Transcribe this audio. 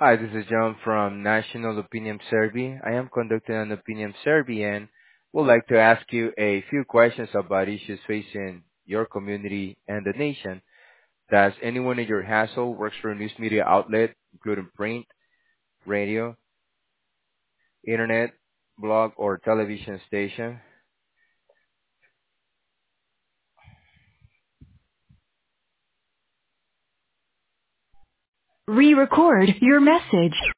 Hi, this is John from National Opinion Survey. I am conducting an opinion survey and would like to ask you a few questions about issues facing your community and the nation. Does anyone in your household works for a news media outlet, including print, radio, internet, blog, or television station? Re-record your message.